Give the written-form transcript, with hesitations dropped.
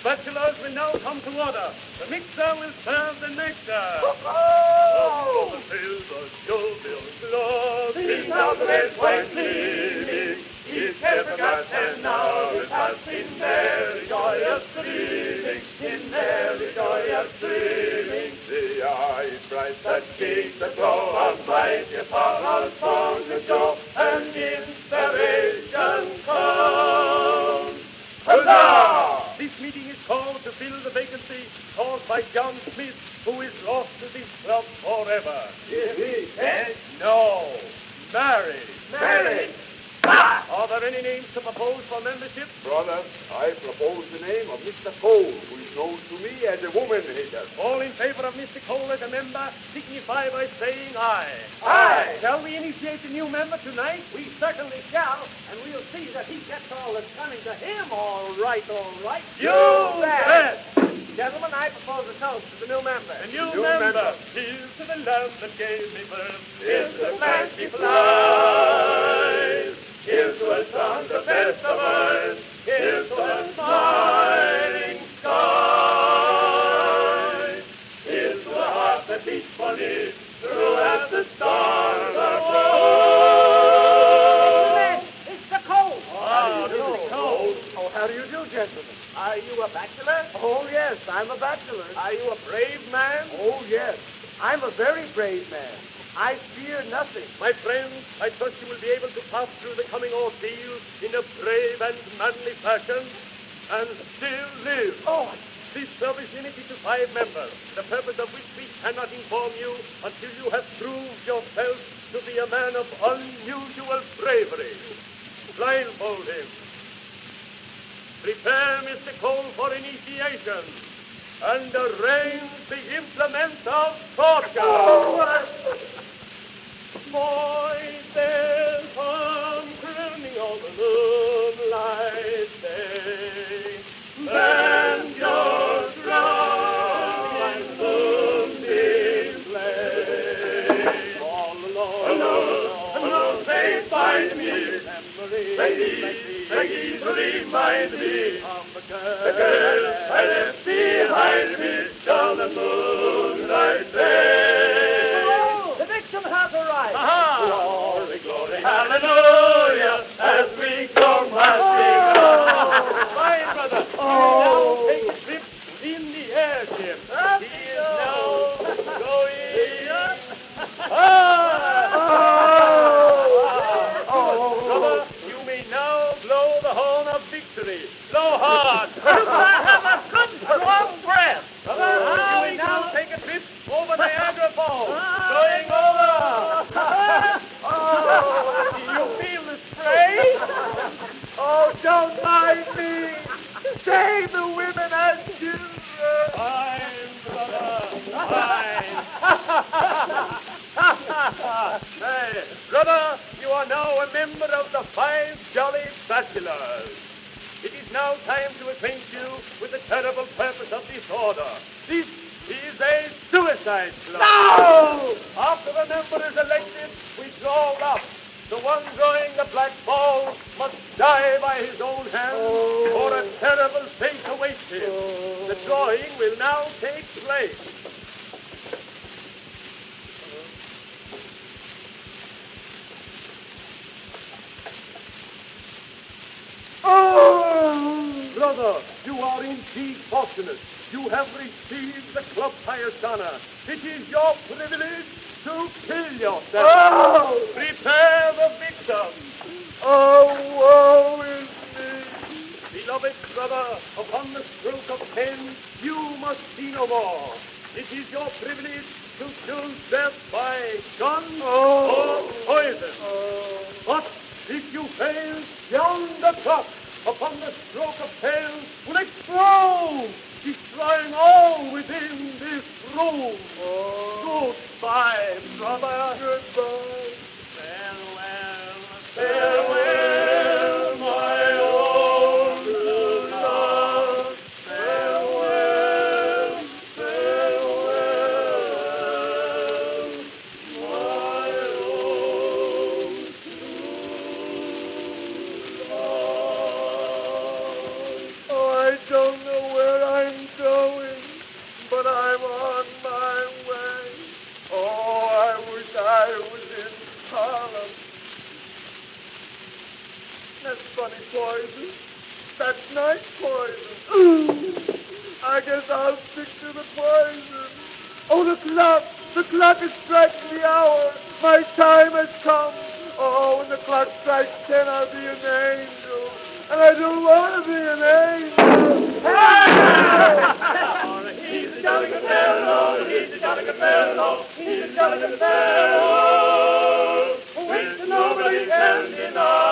spatulas will now come to order. The mixer will serve the nectar. Oh! The silver showbills love. These are the red wine gleaming. He's never got, and now it has been very joyous dreaming, in very joyous dreaming. The eyes bright that keep the glow of light, upon our song to go, and inspiration comes. Hurrah! This meeting is called to fill the vacancy caused by John Smith, who is lost to this club forever. Is he dead? No, married. Married! Are there any names to propose for membership? Brother, I propose the name of Mr. Cole, who is known to me as a woman hater. All in favor of Mr. Cole as a member, signify by saying aye. Aye! Shall we initiate the new member tonight? We certainly shall, and we'll see that he gets all that's coming to him all right, all right. You bet! Gentlemen, I propose a toast to the new member. The new member. Here's to the land that gave me birth. Here's to the plant he flies. Here's to a son, the best of earth. Here's to a smiling sky. Here's to a heart that beats for me throughout the stars above. It's the cold. How do you do, Cole? Oh, how do you do, gentlemen? Are you a bachelor? Oh, yes, I'm a bachelor. Are you a brave man? Oh, yes, I'm a very brave man. I fear nothing. My friends, I trust you will be able to pass through the coming ordeal in a brave and manly fashion and still live. Oh, This club is limited to 5 members, the purpose of which we cannot inform you until you have proved yourself to be a man of unusual bravery. Blindfold him. Prepare Mr. Cole for initiation and arrange the implement of torture. Voices come crooning on the moonlight day. Bend your drum and moonbeams play. All alone, They find me. Peggy's remind me of the the girl I left behind me down the moonlight day. The victim has arrived. Glory, glory, hallelujah, as we go marching on. Fine, brother. He will now take trips in the airship. He is now going. Brother, you may now blow the horn of victory. Blow hard. Have a good strong breath. Brother, you may now take a trip over Niagara Falls. Going over. do you feel the strain? Oh, don't mind me. Save the women and children. Fine, brother. Fine. Hey, brother, you are now a member of the 5 Jolly Bachelors. It is now time to acquaint you with the terrible purpose of this order. This is a suicide club. No! After a member is elected, we draw up. The one drawing the black ball must die by his own hand, or a terrible fate awaits him. The drawing will now take place. Brother, you are indeed fortunate. You have received the club highest honor. It is your privilege to kill yourself. Prepare the victim. Oh, woe is me. Beloved brother, upon the stroke of pen, you must see no more. It is your privilege to choose death by gun or poison. But if you fail, yonder clock upon the stroke of pen will explode, destroying all within this room. Goodbye, brother. Goodbye. Farewell. Farewell, my own blue love. Farewell, farewell, my funny poison. That's nice poison. Ooh, I guess I'll stick to the poison. Oh, the clock! The clock is striking the hour. My time has come. Oh, when the clock strikes 10, I'll be an angel. And I don't want to be an angel. He's a jolly good fellow, he's a jolly good fellow, he's a jolly good fellow, which nobody can deny.